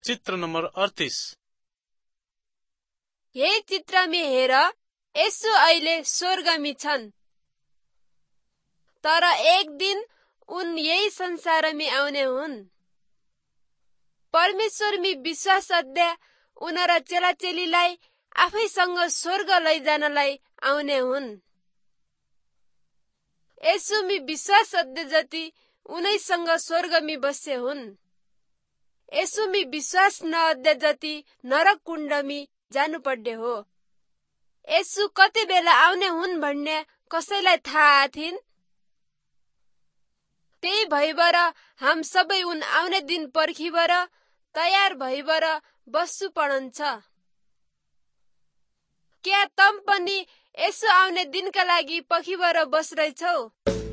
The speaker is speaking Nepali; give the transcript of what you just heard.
चित्र नम्बर 38। यही चित्रमी हेर, यसु अहिले स्वर्गमी छन्, तर एक दिन उन यही संसारमी आउने हुन्। परमेश्वरमी विश्वास अध्या उनीहरा चेलाचेलीलाई आफैसँग स्वर्ग लैजानलाई आउने हुन्। यसुमी विश्वास अध्या जति उनैसँग स्वर्गमी बसे हुन्। यसुमी विश्वास नअध्या जति नरक कुण्डमी जानु पर्ने हो। यसु कति बेला आउने हुन् भन्ने कसैलाई थाहा थिइन। त्यही भइबर हाम सबै उन आउने दिन पर्खिबर तयार भइबर बस्सु पड़न्छ। क्या तम पनि यसु आउने दिनका लागि पर्खिबर बस्दैछौ?